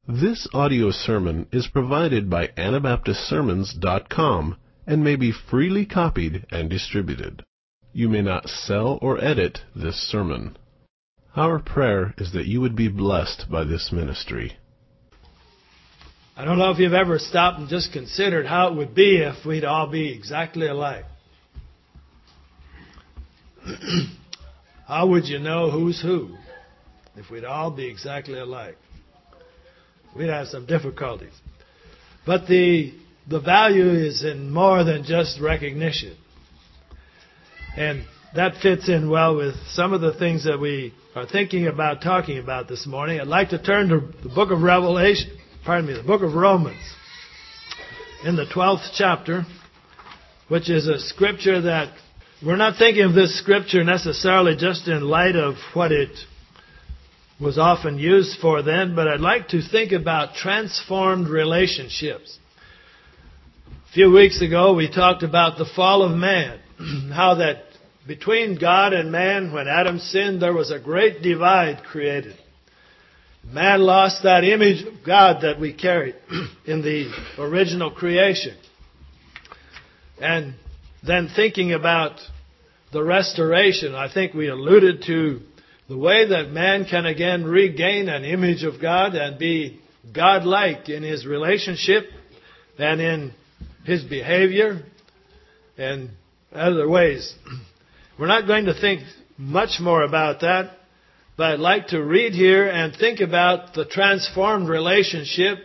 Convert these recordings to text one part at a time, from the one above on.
This audio sermon is provided by AnabaptistSermons.com and may be freely copied and distributed. You may not sell or edit this sermon. Our prayer is that you would be blessed by this ministry. I don't know if you've ever stopped and just considered how it would be if we'd all be exactly alike. How would you know who's who if we'd all be exactly alike? We'd have some difficulties. But the value is in more than just recognition. And that fits in well with some of the things that we are thinking about talking about this morning. I'd like to turn to the book of the book of Romans, in the 12th chapter, which is a scripture that we're not thinking of this scripture necessarily just in light of what it was often used for then, but I'd like to think about transformed relationships. A few weeks ago we talked about the fall of man, how that between God and man, when Adam sinned, there was a great divide created. Man lost that image of God that we carried in the original creation. And then thinking about the restoration, I think we alluded to the way that man can again regain an image of God and be God-like in his relationship and in his behavior and other ways. We're not going to think much more about that, but I'd like to read here and think about the transformed relationship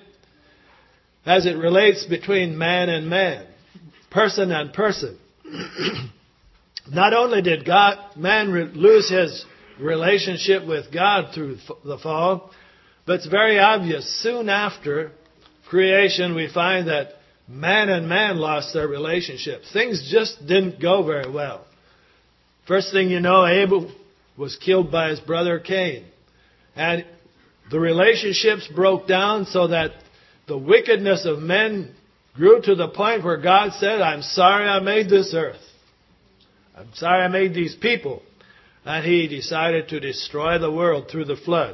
as it relates between man and man, person and person. Not only did man lose his relationship with God through the fall, but it's very obvious soon after creation we find that man and man lost their relationship. Things just didn't go very well. First thing you know, Abel was killed by his brother Cain. And the relationships broke down so that the wickedness of men grew to the point where God said, I'm sorry I made this earth. I'm sorry I made these people. And He decided to destroy the world through the flood.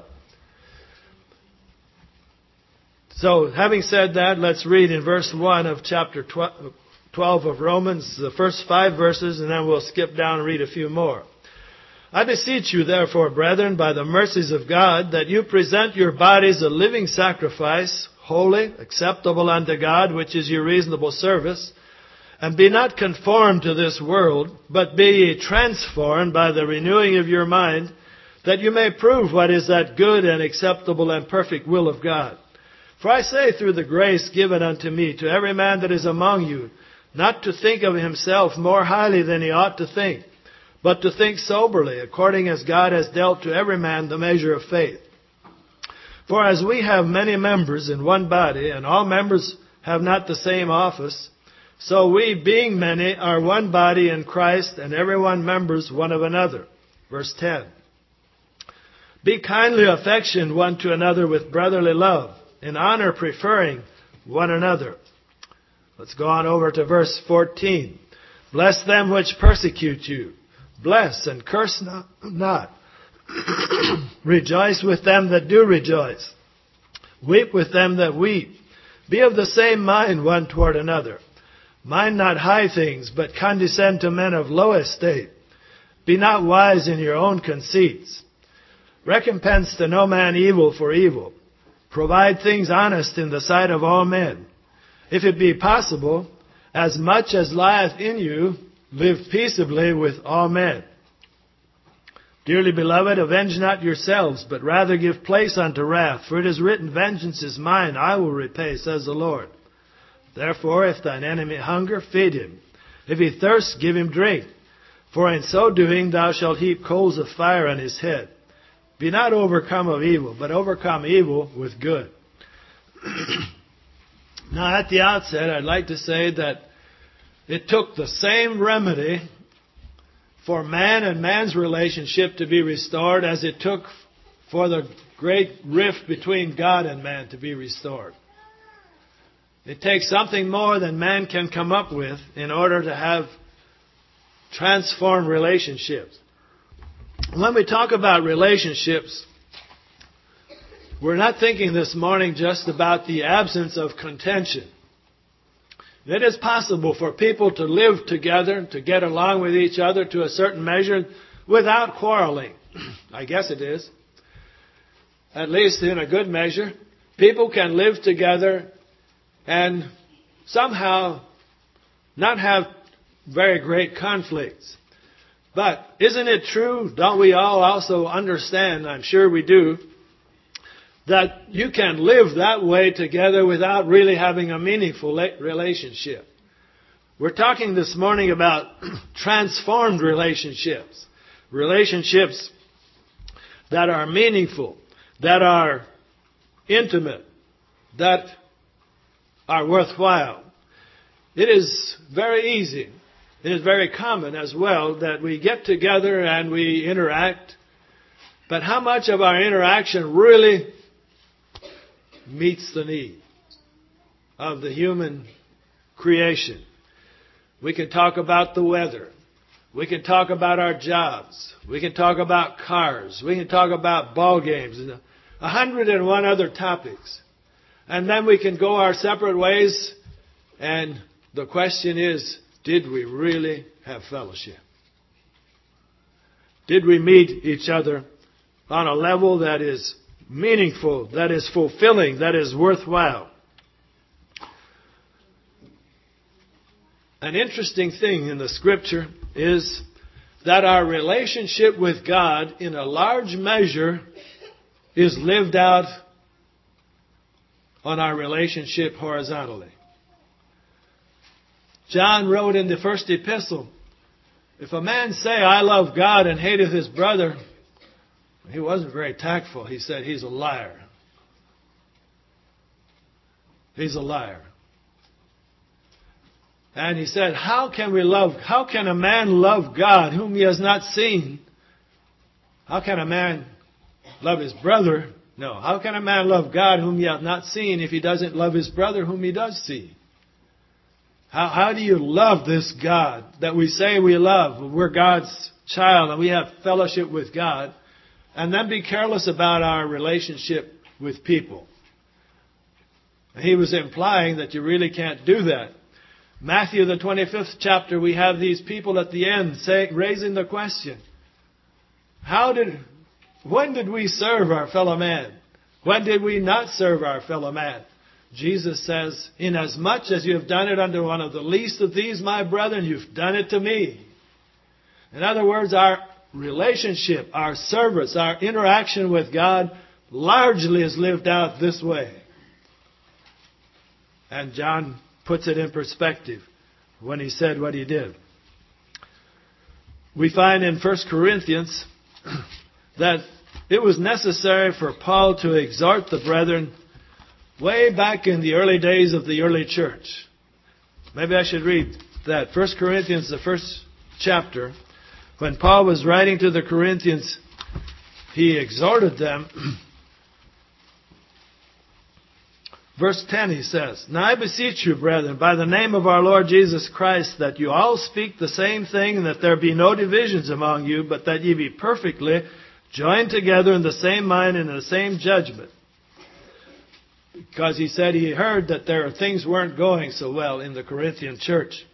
So, having said that, let's read in verse 1 of chapter 12 of Romans, the first 5 verses, and then we'll skip down and read a few more. I beseech you, therefore, brethren, by the mercies of God, that you present your bodies a living sacrifice, holy, acceptable unto God, which is your reasonable service. And be not conformed to this world, but be ye transformed by the renewing of your mind, that you may prove what is that good and acceptable and perfect will of God. For I say through the grace given unto me, to every man that is among you, not to think of himself more highly than he ought to think, but to think soberly, according as God has dealt to every man the measure of faith. For as we have many members in one body, and all members have not the same office, so we, being many, are one body in Christ, and every one members one of another. Verse 10. Be kindly affectioned one to another with brotherly love, in honor preferring one another. Let's go on over to verse 14. Bless them which persecute you. Bless and curse not. Rejoice with them that do rejoice. Weep with them that weep. Be of the same mind one toward another. Mind not high things, but condescend to men of low estate. Be not wise in your own conceits. Recompense to no man evil for evil. Provide things honest in the sight of all men. If it be possible, as much as lieth in you, live peaceably with all men. Dearly beloved, avenge not yourselves, but rather give place unto wrath. For it is written, Vengeance is mine, I will repay, says the Lord. Therefore, if thine enemy hunger, feed him. If he thirst, give him drink. For in so doing thou shalt heap coals of fire on his head. Be not overcome of evil, but overcome evil with good. Now, at the outset, I'd like to say that it took the same remedy for man and man's relationship to be restored as it took for the great rift between God and man to be restored. It takes something more than man can come up with in order to have transformed relationships. When we talk about relationships, We're not thinking this morning just about the absence of contention. It is possible for people to live together, to get along with each other to a certain measure without quarreling. I guess it is. At least in a good measure. People can live together and somehow not have very great conflicts. But isn't it true, don't we all also understand, I'm sure we do, that you can live that way together without really having a meaningful relationship? We're talking this morning about transformed relationships. Relationships that are meaningful, that are intimate, that are worthwhile. It is very easy. It is very common as well that we get together and we interact. But how much of our interaction really meets the need of the human creation? We can talk about the weather. We can talk about our jobs. We can talk about cars. We can talk about ball games and 101 other topics. And then we can go our separate ways. And the question is, did we really have fellowship? Did we meet each other on a level that is meaningful, that is fulfilling, that is worthwhile? An interesting thing in the Scripture is that our relationship with God in a large measure is lived out on our relationship horizontally. John wrote in the first epistle, if a man say, I love God and hateth his brother, he wasn't very tactful. He said, he's a liar. He's a liar. And he said, how can a man love God whom he has not seen? How can a man love his brother? No. How can a man love God whom he hath not seen if he doesn't love his brother whom he does see? How do you love this God that we say we love? We're God's child and we have fellowship with God. And then be careless about our relationship with people. He was implying that you really can't do that. Matthew, the 25th chapter, we have these people at the end raising the question, when did we serve our fellow man? When did we not serve our fellow man? Jesus says, inasmuch as you have done it unto one of the least of these, my brethren, you've done it to me. In other words, our relationship, our service, our interaction with God largely is lived out this way. And John puts it in perspective when he said what he did. We find in 1 Corinthians that it was necessary for Paul to exhort the brethren way back in the early days of the early church. Maybe I should read that. 1 Corinthians, the first chapter. When Paul was writing to the Corinthians, he exhorted them. Verse 10 he says, Now I beseech you, brethren, by the name of our Lord Jesus Christ, that you all speak the same thing, and that there be no divisions among you, but that ye be perfectly joined together in the same mind and in the same judgment. Because he said he heard that things weren't going so well in the Corinthian church.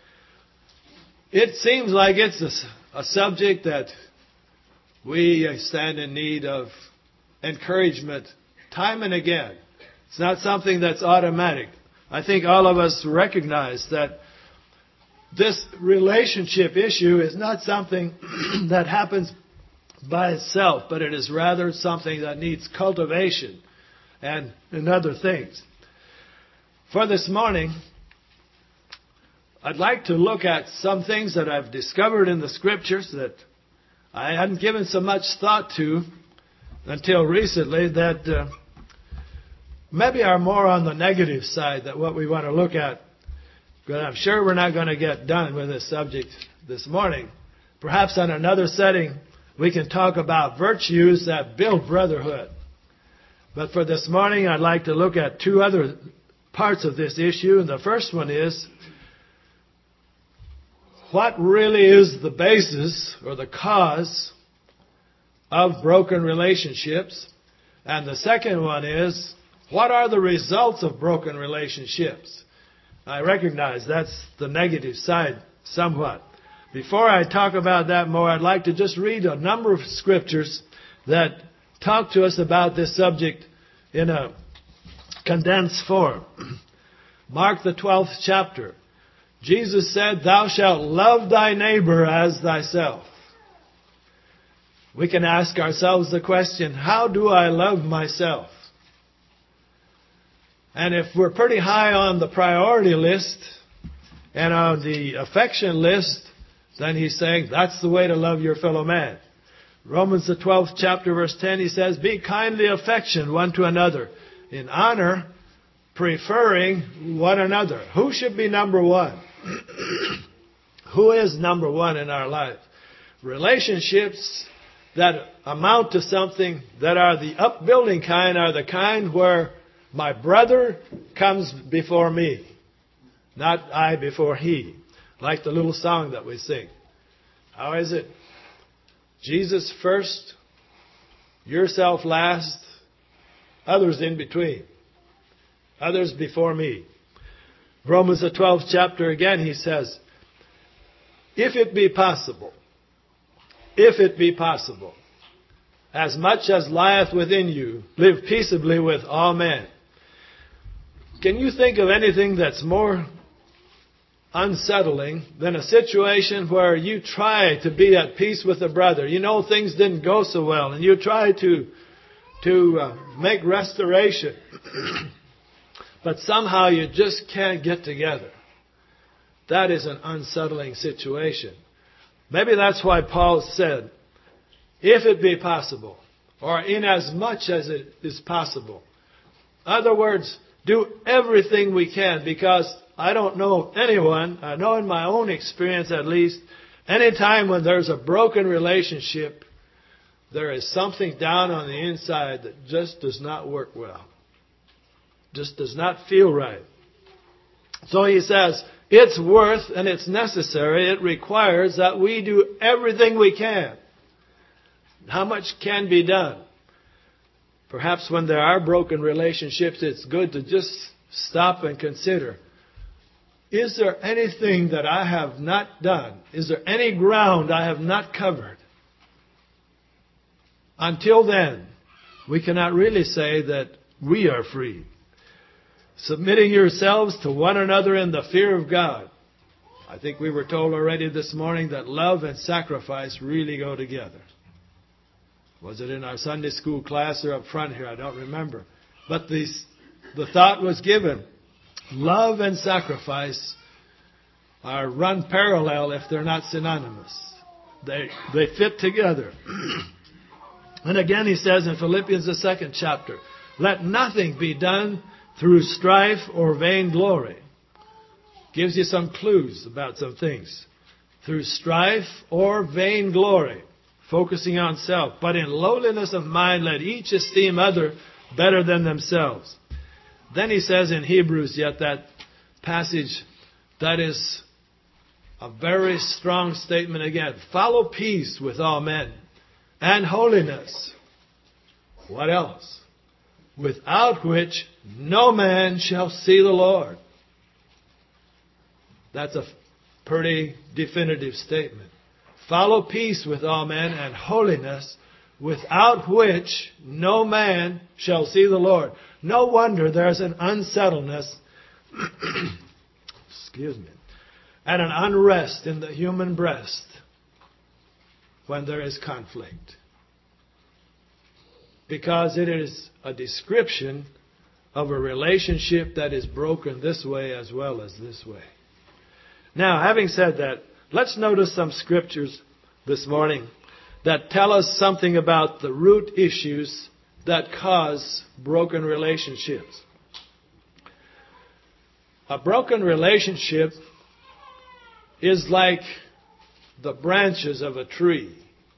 It seems like it's a subject that we stand in need of encouragement time and again. It's not something that's automatic. I think all of us recognize that this relationship issue is not something that happens by itself, but it is rather something that needs cultivation and other things. For this morning, I'd like to look at some things that I've discovered in the Scriptures that I hadn't given so much thought to until recently, that maybe are more on the negative side than what we want to look at. But I'm sure we're not going to get done with this subject this morning. Perhaps on another setting, we can talk about virtues that build brotherhood. But for this morning, I'd like to look at two other parts of this issue. And the first one is, what really is the basis or the cause of broken relationships? And the second one is, what are the results of broken relationships? I recognize that's the negative side somewhat. Before I talk about that more, I'd like to just read a number of scriptures that talk to us about this subject in a condensed form. Mark the 12th chapter. Jesus said, "Thou shalt love thy neighbor as thyself." We can ask ourselves the question, how do I love myself? And if we're pretty high on the priority list and on the affection list, then he's saying that's the way to love your fellow man. Romans the 12th chapter verse 10, he says, "Be kindly affectioned one to another, in honor, preferring one another." Who should be number one? Who is number one in our life? Relationships that amount to something that are the upbuilding kind are the kind where my brother comes before me, not I before he. Like the little song that we sing. How is it? Jesus first, yourself last, others in between. Others before me. Romans the 12th chapter again, he says, if it be possible, as much as lieth within you, live peaceably with all men. Can you think of anything that's more unsettling than a situation where you try to be at peace with a brother? You know things didn't go so well, and you try to make restoration, but somehow you just can't get together. That is an unsettling situation. Maybe that's why Paul said, if it be possible, or in as much as it is possible. In other words, do everything we can, because I don't know anyone, I know in my own experience at least, any time when there's a broken relationship, there is something down on the inside that just does not work well. Just does not feel right. So he says, it's worth and it's necessary, it requires that we do everything we can. How much can be done? Perhaps when there are broken relationships, it's good to just stop and consider, is there anything that I have not done? Is there any ground I have not covered? Until then, we cannot really say that we are free. Submitting yourselves to one another in the fear of God. I think we were told already this morning that love and sacrifice really go together. Was it in our Sunday school class or up front here? I don't remember. But the thought was given. Love and sacrifice are run parallel if they're not synonymous. They fit together. And again he says in Philippians the 2nd chapter, let nothing be done through strife or vainglory. Gives you some clues about some things. Through strife or vainglory. Focusing on self. But in lowliness of mind, let each esteem other better than themselves. Then he says in Hebrews, yet that passage, that is a very strong statement again. Follow peace with all men and holiness. What else? Without which no man shall see the Lord. That's a pretty definitive statement. Follow peace with all men and holiness, without which no man shall see the Lord. No wonder there's an unsettledness, excuse me, and an unrest in the human breast when there is conflict. Because it is a description of a relationship that is broken this way as well as this way. Now, having said that, let's notice some scriptures this morning that tell us something about the root issues that cause broken relationships. A broken relationship is like the branches of a tree.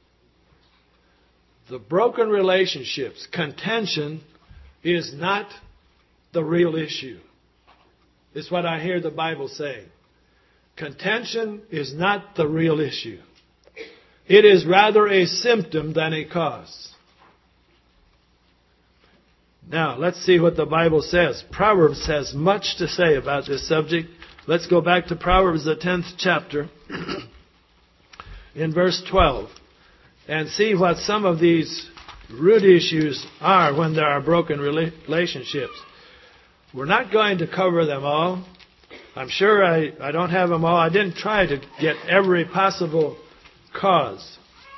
The broken relationships, contention, is not the real issue. It's what I hear the Bible saying. Contention is not the real issue. It is rather a symptom than a cause. Now, let's see what the Bible says. Proverbs has much to say about this subject. Let's go back to Proverbs, the 10th chapter, in verse 12, and see what some of these root issues are when there are broken relationships. We're not going to cover them all. I'm sure I don't have them all. I didn't try to get every possible cause.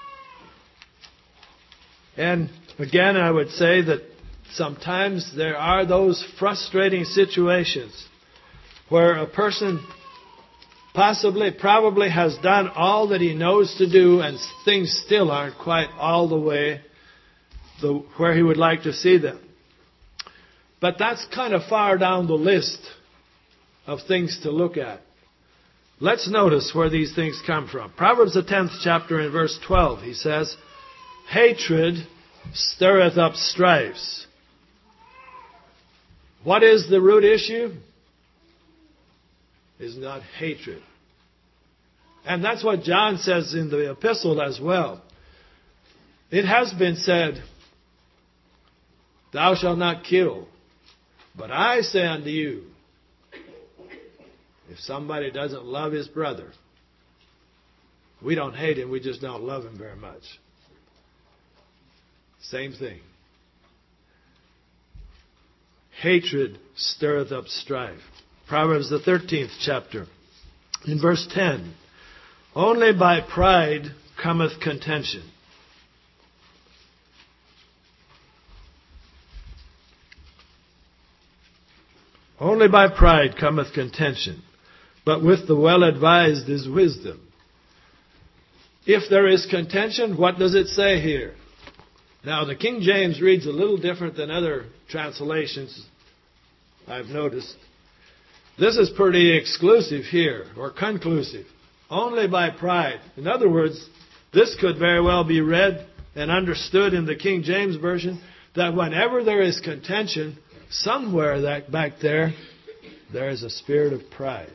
And again, I would say that sometimes there are those frustrating situations where a person probably has done all that he knows to do, and things still aren't quite all the way where he would like to see them. But that's kind of far down the list of things to look at. Let's notice where these things come from. Proverbs the 10th chapter in verse 12, he says, "Hatred stirreth up strifes." What is the root issue? Is not hatred. And that's what John says in the epistle as well. It has been said, "Thou shalt not kill." But I say unto you, if somebody doesn't love his brother, we don't hate him, we just don't love him very much. Same thing. Hatred stirreth up strife. Proverbs the 13th chapter, in verse 10. "Only by pride cometh contention." Only by pride cometh contention, but with the well-advised is wisdom. If there is contention, what does it say here? Now, the King James reads a little different than other translations, I've noticed. This is pretty exclusive here, or conclusive. Only by pride. In other words, this could very well be read and understood in the King James Version that whenever there is contention, somewhere back there is a spirit of pride.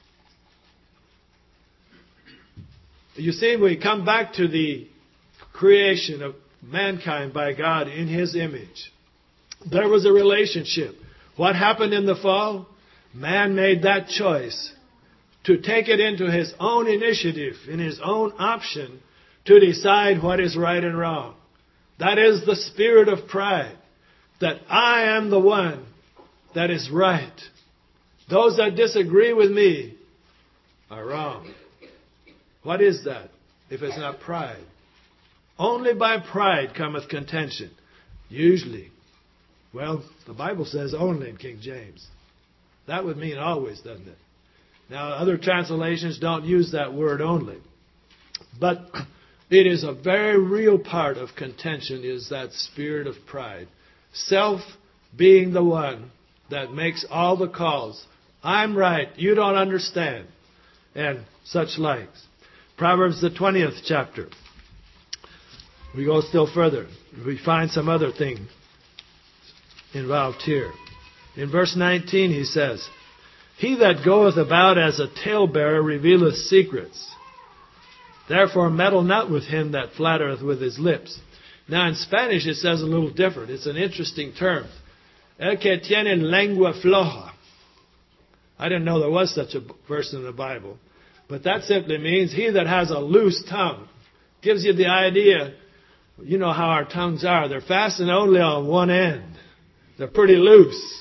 You see, we come back to the creation of mankind by God in His image. There was a relationship. What happened in the fall? Man made that choice to take it into his own initiative, in his own option, to decide what is right and wrong. That is the spirit of pride. That I am the one that is right. Those that disagree with me are wrong. What is that if it's not pride? Only by pride cometh contention. Usually. Well, the Bible says only in King James. That would mean always, doesn't it? Now, other translations don't use that word only. But it is a very real part of contention, is that spirit of pride. Self being the one that makes all the calls. I'm right, you don't understand. And such likes. Proverbs the 20th chapter. We go still further. We find some other thing involved here. In verse 19 he says, "He that goeth about as a talebearer revealeth secrets. Therefore meddle not with him that flattereth with his lips." Now in Spanish it says a little different. It's an interesting term. El que tiene lengua floja. I didn't know there was such a verse in the Bible. But that simply means he that has a loose tongue. Gives you the idea, you know how our tongues are. They're fastened only on one end. They're pretty loose.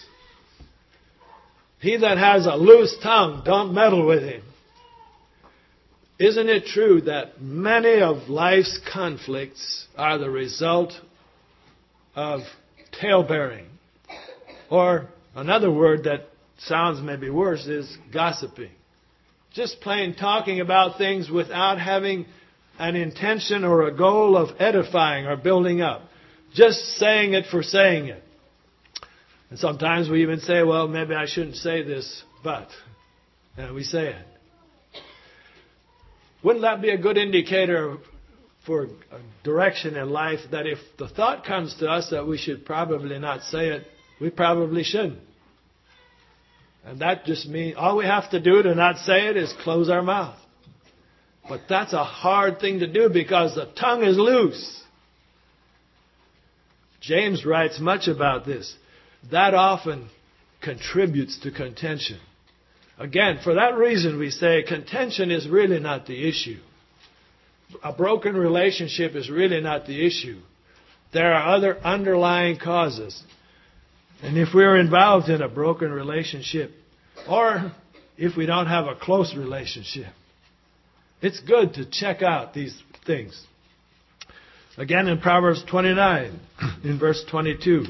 He that has a loose tongue, don't meddle with him. Isn't it true that many of life's conflicts are the result of talebearing? Or another word that sounds maybe worse is gossiping. Just plain talking about things without having an intention or a goal of edifying or building up. Just saying it for saying it. And sometimes we even say, well, maybe I shouldn't say this, but. And we say it. Wouldn't that be a good indicator for direction in life, that if the thought comes to us that we should probably not say it, we probably shouldn't? And that just means all we have to do to not say it is close our mouth. But that's a hard thing to do because the tongue is loose. James writes much about this. That often contributes to contention. Again, for that reason we say contention is really not the issue. A broken relationship is really not the issue. There are other underlying causes. And if we're involved in a broken relationship, or if we don't have a close relationship, it's good to check out these things. Again in Proverbs 29, in verse 22.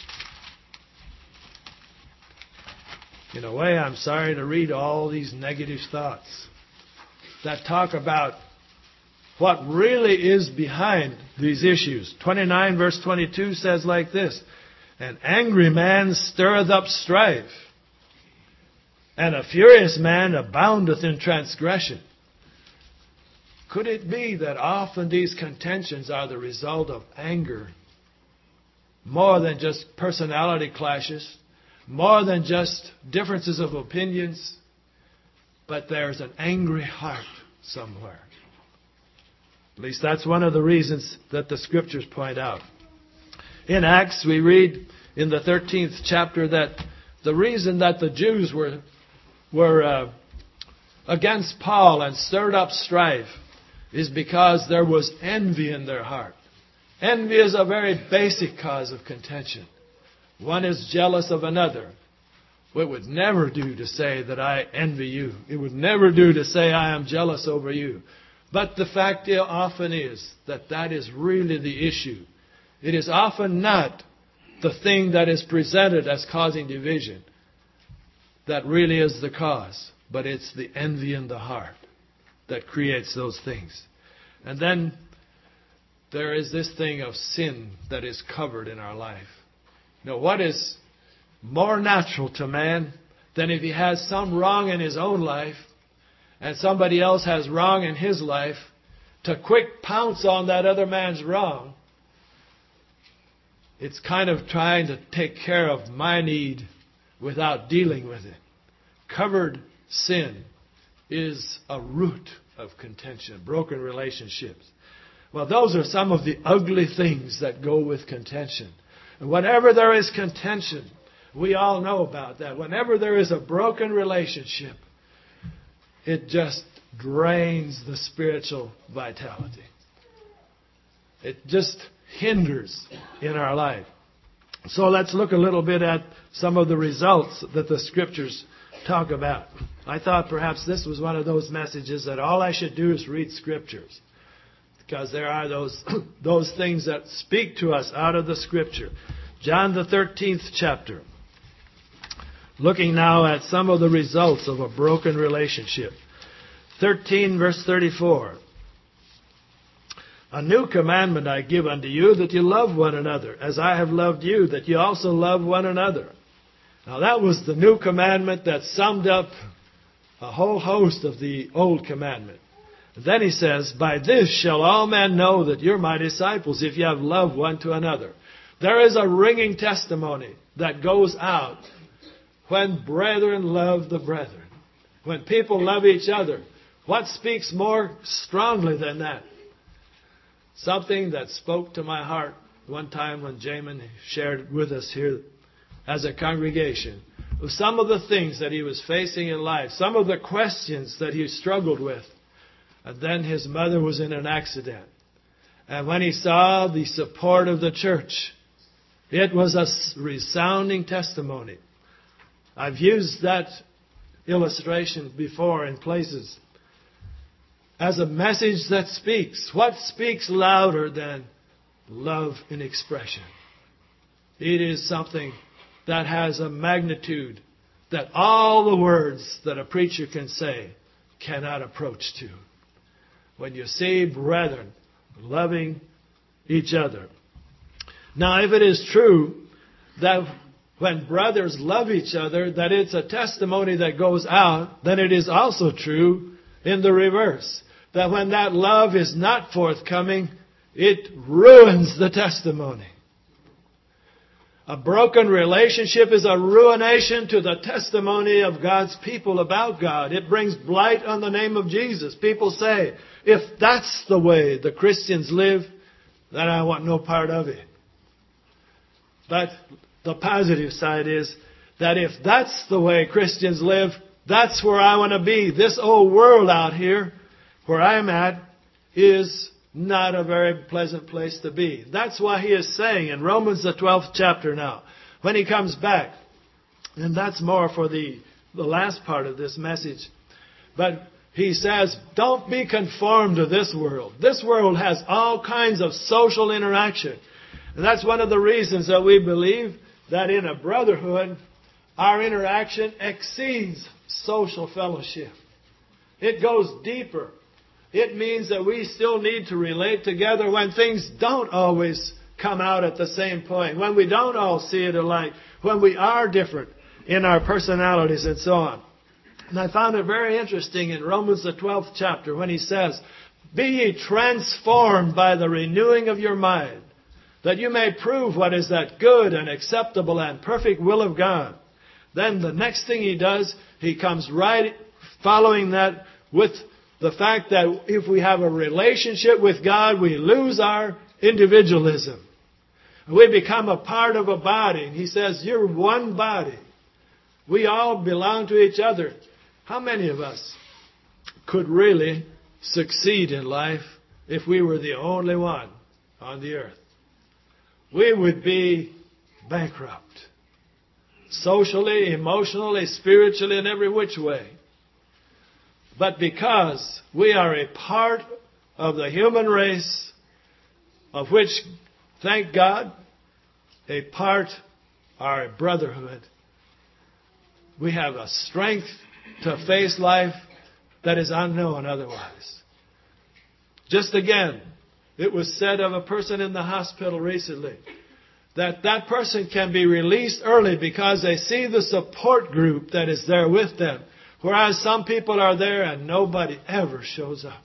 In a way, I'm sorry to read all these negative thoughts that talk about what really is behind these issues. 29 verse 22 says like this, "An angry man stirreth up strife, and a furious man aboundeth in transgression." Could it be that often these contentions are the result of anger, more than just personality clashes, more than just differences of opinions, but there's an angry heart somewhere? At least that's one of the reasons that the Scriptures point out. In Acts, we read in the 13th chapter that the reason that the Jews were against Paul and stirred up strife is because there was envy in their heart. Envy is a very basic cause of contention. One is jealous of another. It would never do to say that I envy you. It would never do to say I am jealous over you. But the fact often is that that is really the issue. It is often not the thing that is presented as causing division that really is the cause, but it's the envy in the heart that creates those things. And then there is this thing of sin that is covered in our life. Now, what is more natural to man than if he has some wrong in his own life and somebody else has wrong in his life, to quick pounce on that other man's wrong? It's kind of trying to take care of my need without dealing with it. Covered sin is a root of contention, broken relationships. Well, those are some of the ugly things that go with contention. And whenever there is contention, we all know about that. Whenever there is a broken relationship, it just drains the spiritual vitality. It just hinders in our life. So let's look a little bit at some of the results that the Scriptures talk about. I thought perhaps this was one of those messages that all I should do is read Scriptures, because there are those things that speak to us out of the Scripture. John the 13th chapter. Looking now at some of the results of a broken relationship. 13 verse 34. "A new commandment I give unto you, that you love one another, as I have loved you, that you also love one another." Now that was the new commandment that summed up a whole host of the old commandment. Then he says, "By this shall all men know that you're my disciples, if you have love one to another." There is a ringing testimony that goes out when brethren love the brethren. When people love each other. What speaks more strongly than that? Something that spoke to my heart one time when Jamin shared with us here as a congregation of some of the things that he was facing in life, some of the questions that he struggled with. And then his mother was in an accident. And when he saw the support of the church, it was a resounding testimony. I've used that illustration before in places as a message that speaks. What speaks louder than love in expression? It is something that has a magnitude that all the words that a preacher can say cannot approach to. When you see brethren loving each other. Now, if it is true that when brothers love each other, that it's a testimony that goes out, then it is also true in the reverse. That when that love is not forthcoming, it ruins the testimony. A broken relationship is a ruination to the testimony of God's people about God. It brings blight on the name of Jesus. People say, if that's the way the Christians live, then I want no part of it. But the positive side is that if that's the way Christians live, that's where I want to be. This old world out here, where I'm at, is not a very pleasant place to be. That's why he is saying in Romans the 12th chapter now, when he comes back, and that's more for the last part of this message, but he says, don't be conformed to this world. This world has all kinds of social interaction. And that's one of the reasons that we believe that in a brotherhood, our interaction exceeds social fellowship. It goes deeper. It means that we still need to relate together when things don't always come out at the same point, when we don't all see it alike, when we are different in our personalities and so on. And I found it very interesting in Romans the 12th chapter when he says, be ye transformed by the renewing of your mind, that you may prove what is that good and acceptable and perfect will of God. Then the next thing he does, he comes right following that with the fact that if we have a relationship with God, we lose our individualism. We become a part of a body. And he says, you're one body. We all belong to each other. How many of us could really succeed in life if we were the only one on the earth? We would be bankrupt. Socially, emotionally, spiritually, in every which way. But because we are a part of the human race, of which, thank God, a part are a brotherhood, we have a strength to face life that is unknown otherwise. Just again, it was said of a person in the hospital recently that that person can be released early because they see the support group that is there with them. Whereas some people are there and nobody ever shows up.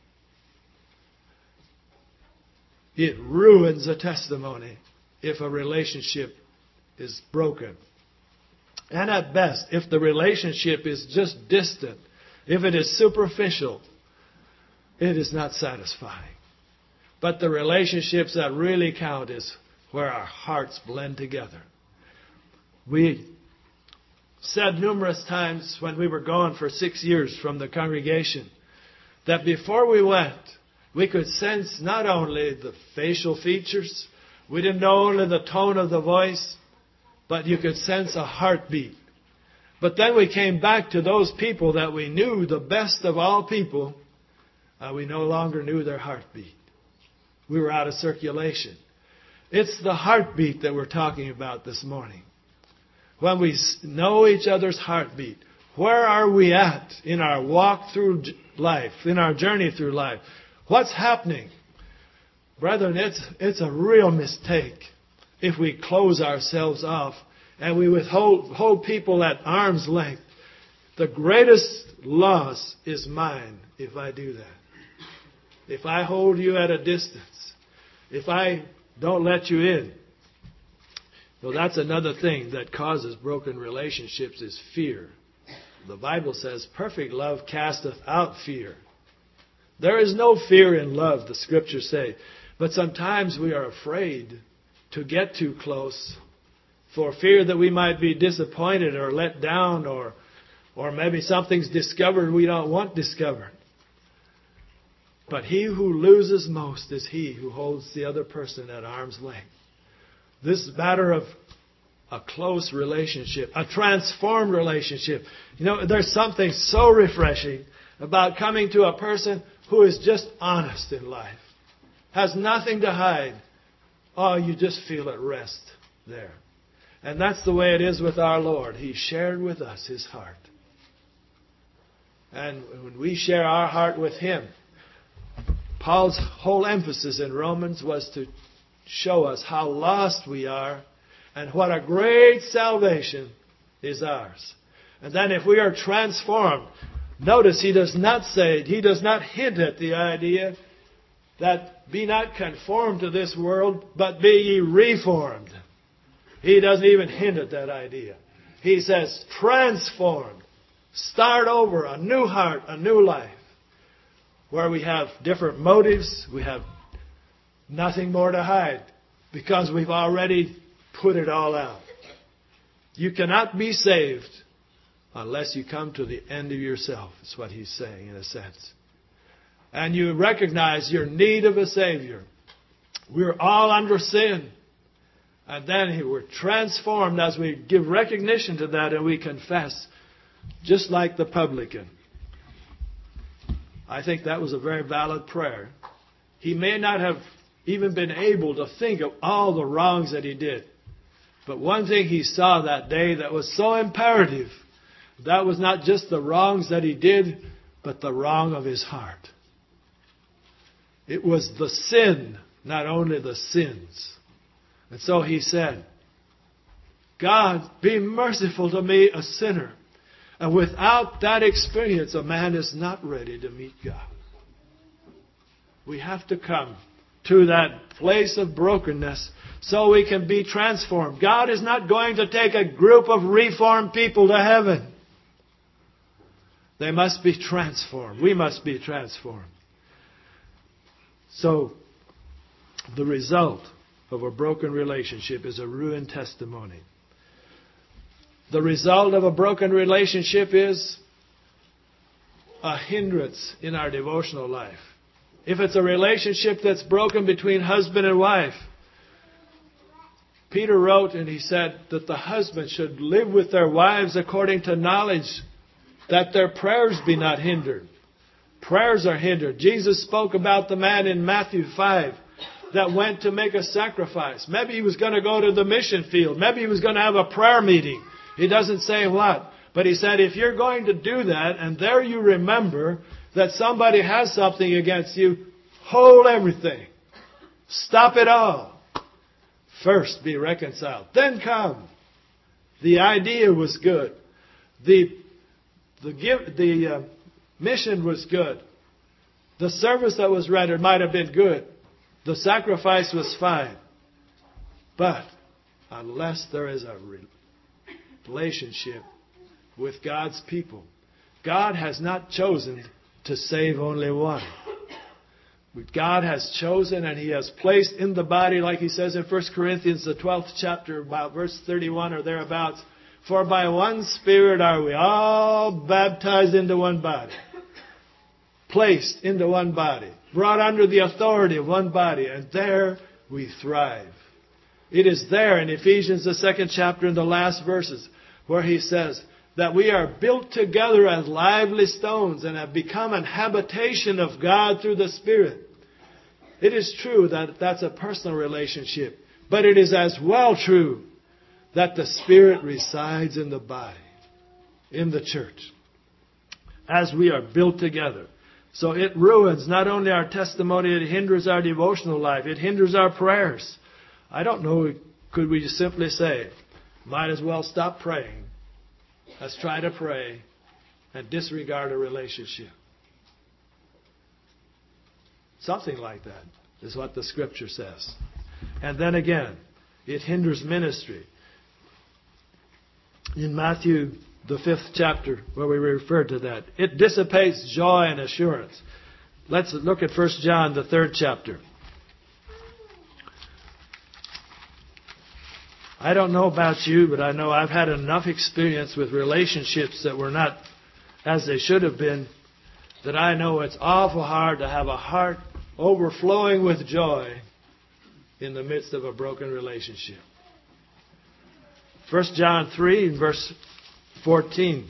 It ruins a testimony if a relationship is broken. And at best, if the relationship is just distant, if it is superficial, it is not satisfying. But the relationships that really count is where our hearts blend together. We said numerous times when we were gone for 6 years from the congregation that before we went, we could sense not only the facial features, we didn't know only the tone of the voice, but you could sense a heartbeat. But then we came back to those people that we knew the best of all people, we no longer knew their heartbeat. We were out of circulation. It's the heartbeat that we're talking about this morning. When we know each other's heartbeat, where are we at in our walk through life, in our journey through life? What's happening? Brethren, it's a real mistake if we close ourselves off and we hold people at arm's length. The greatest loss is mine if I do that. If I hold you at a distance, if I don't let you in, well, that's another thing that causes broken relationships is fear. The Bible says, perfect love casteth out fear. There is no fear in love, the Scriptures say. But sometimes we are afraid to get too close for fear that we might be disappointed or let down or maybe something's discovered we don't want discovered. But he who loses most is he who holds the other person at arm's length. This matter of a close relationship, a transformed relationship. You know, there's something so refreshing about coming to a person who is just honest in life, has nothing to hide. Oh, you just feel at rest there. And that's the way it is with our Lord. He shared with us His heart. And when we share our heart with Him, Paul's whole emphasis in Romans was to show us how lost we are and what a great salvation is ours. And then if we are transformed, notice he does not hint at the idea that be not conformed to this world, but be ye reformed. He doesn't even hint at that idea. He says transformed. Start over, a new heart, a new life. Where we have different motives, we have nothing more to hide. Because we've already put it all out. You cannot be saved unless you come to the end of yourself, is what he's saying in a sense. And you recognize your need of a Savior. We're all under sin. And then we're transformed as we give recognition to that and we confess, just like the publican. I think that was a very valid prayer. He may not have even been able to think of all the wrongs that he did. But one thing he saw that day that was so imperative, that was not just the wrongs that he did, but the wrong of his heart. It was the sin, not only the sins. And so he said, God, be merciful to me, a sinner. And without that experience, a man is not ready to meet God. We have to come to that place of brokenness so we can be transformed. God is not going to take a group of reformed people to heaven. They must be transformed. We must be transformed. So, the result of a broken relationship is a ruined testimony. The result of a broken relationship is a hindrance in our devotional life. If it's a relationship that's broken between husband and wife, Peter wrote and he said that the husband should live with their wives according to knowledge, that their prayers be not hindered. Prayers are hindered. Jesus spoke about the man in Matthew 5 that went to make a sacrifice. Maybe he was going to go to the mission field. Maybe he was going to have a prayer meeting. He doesn't say what. But he said, if you're going to do that, and there you remember that somebody has something against you, hold everything. Stop it all. First be reconciled. Then come. The idea was good. The mission was good. The service that was rendered might have been good. The sacrifice was fine. But unless there is a relationship with God's people, God has not chosen to save only one. God has chosen and He has placed in the body, like He says in 1 Corinthians, the 12th chapter, about verse 31 or thereabouts, for by one Spirit are we all baptized into one body, placed into one body, brought under the authority of one body, and there we thrive. It is there in Ephesians, the 2nd chapter, in the last verses, where he says that we are built together as lively stones and have become an habitation of God through the Spirit. It is true that that's a personal relationship, but it is as well true that the Spirit resides in the body, in the church, as we are built together. So it ruins not only our testimony, it hinders our devotional life, it hinders our prayers. I don't know, could we just simply say, might as well stop praying. Let's try to pray and disregard a relationship. Something like that is what the Scripture says. And then again, it hinders ministry. In Matthew, the 5th chapter, where we referred to that, it dissipates joy and assurance. Let's look at 1 John, the 3rd chapter. I don't know about you, but I know I've had enough experience with relationships that were not as they should have been, that I know it's awful hard to have a heart overflowing with joy in the midst of a broken relationship. 1 John 3, verse 14.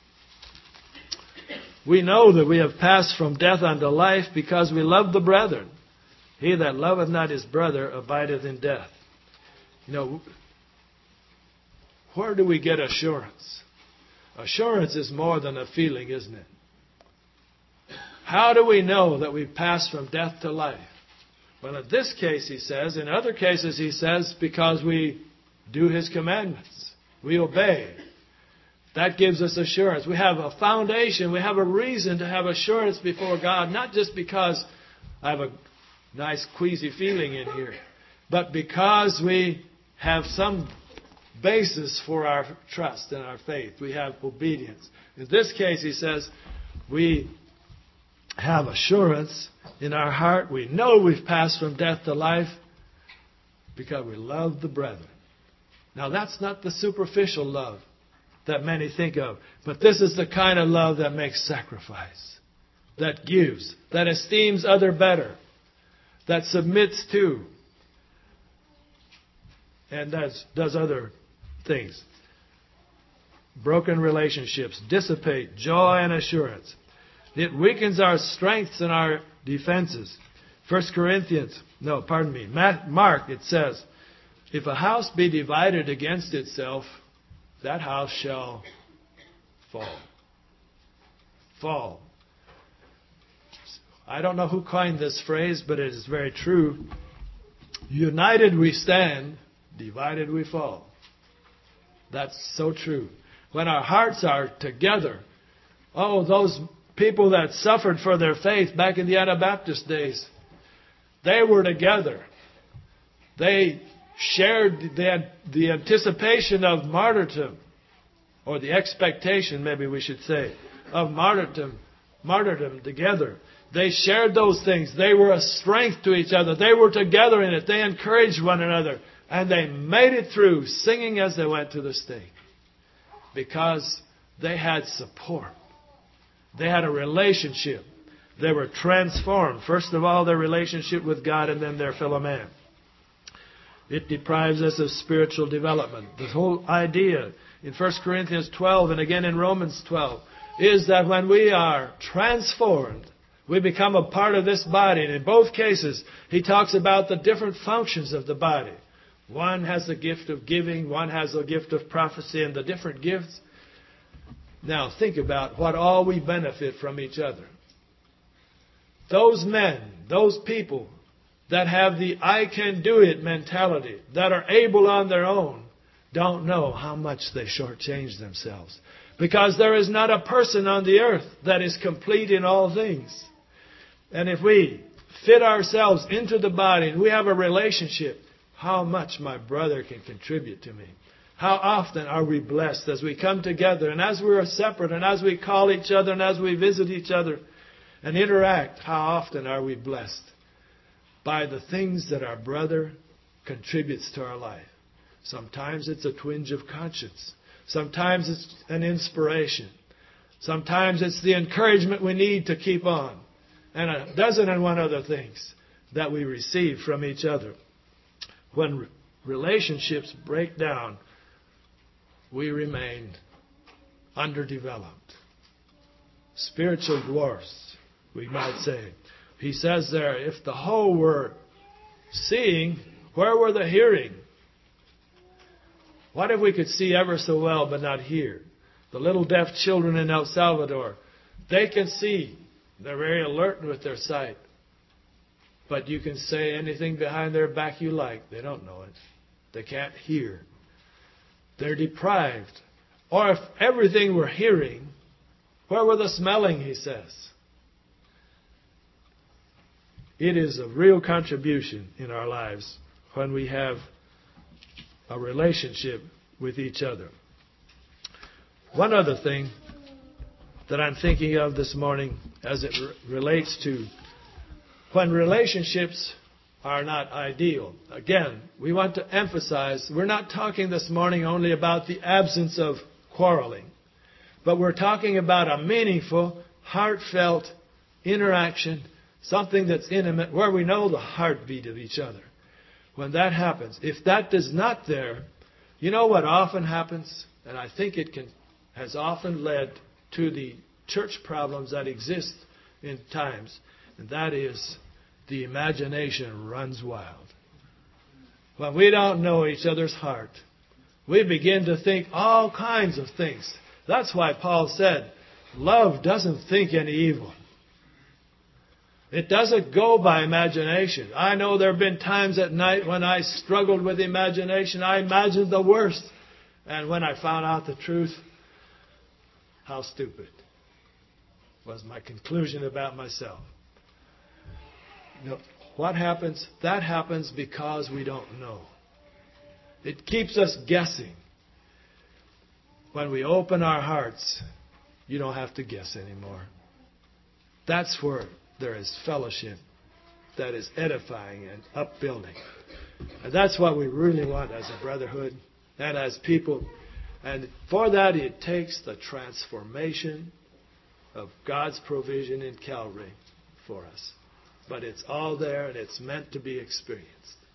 We know that we have passed from death unto life because we love the brethren. He that loveth not his brother abideth in death. You know, where do we get assurance? Assurance is more than a feeling, isn't it? How do we know that we've passed from death to life? Well, in this case, he says. In other cases, he says, because we do His commandments. We obey. That gives us assurance. We have a foundation. We have a reason to have assurance before God. Not just because I have a nice queasy feeling in here, but because we have some basis for our trust and our faith. We have obedience. In this case, he says, we have assurance in our heart. We know we've passed from death to life because we love the brethren. Now that's not the superficial love that many think of. But this is the kind of love that makes sacrifice, that gives, that esteems other better, that submits to, and does other things. Broken relationships dissipate joy and assurance. It weakens our strengths and our defenses. Mark, it says, if a house be divided against itself, that house shall fall. Fall. I don't know who coined this phrase, but it is very true. United we stand, divided we fall. That's so true. When our hearts are together, those people that suffered for their faith back in the Anabaptist days, they were together. They shared the anticipation of martyrdom, or the expectation, maybe we should say, of martyrdom together. They shared those things. They were a strength to each other. They were together in it. They encouraged one another. And they made it through, singing as they went to the stake. Because they had support. They had a relationship. They were transformed. First of all, their relationship with God, and then their fellow man. It deprives us of spiritual development. The whole idea in 1 Corinthians 12 and again in Romans 12 is that when we are transformed, we become a part of this body. And in both cases, he talks about the different functions of the body. One has the gift of giving, one has the gift of prophecy, and the different gifts. Now think about what all we benefit from each other. Those men, those people that have the I can do it mentality, that are able on their own, don't know how much they shortchange themselves. Because there is not a person on the earth that is complete in all things. And if we fit ourselves into the body and we have a relationship, how much my brother can contribute to me. How often are we blessed as we come together and as we are separate and as we call each other and as we visit each other and interact, how often are we blessed by the things that our brother contributes to our life. Sometimes it's a twinge of conscience. Sometimes it's an inspiration. Sometimes it's the encouragement we need to keep on. And a dozen and one other things that we receive from each other. When relationships break down, we remain underdeveloped. Spiritual dwarfs, we might say. He says there, if the whole were seeing, where were the hearing? What if we could see ever so well but not hear? The little deaf children in El Salvador, they can see. They're very alert with their sight. But you can say anything behind their back you like. They don't know it. They can't hear. They're deprived. Or if everything were hearing, where were the smelling, he says? It is a real contribution in our lives when we have a relationship with each other. One other thing that I'm thinking of this morning as it relates to when relationships are not ideal. Again, we want to emphasize, we're not talking this morning only about the absence of quarreling, but we're talking about a meaningful, heartfelt interaction, something that's intimate, where we know the heartbeat of each other. When that happens, if that is not there, you know what often happens? And I think it has often led to the church problems that exist in times, and that is the imagination runs wild. When we don't know each other's heart, we begin to think all kinds of things. That's why Paul said, love doesn't think any evil. It doesn't go by imagination. I know there have been times at night when I struggled with imagination. I imagined the worst. And when I found out the truth, how stupid was my conclusion about myself. You know, what happens? That happens because we don't know. It keeps us guessing. When we open our hearts, you don't have to guess anymore. That's where there is fellowship that is edifying and upbuilding. And that's what we really want as a brotherhood, And as people, and for that it takes the transformation of God's provision in Calvary for us. But it's all there and it's meant to be experienced.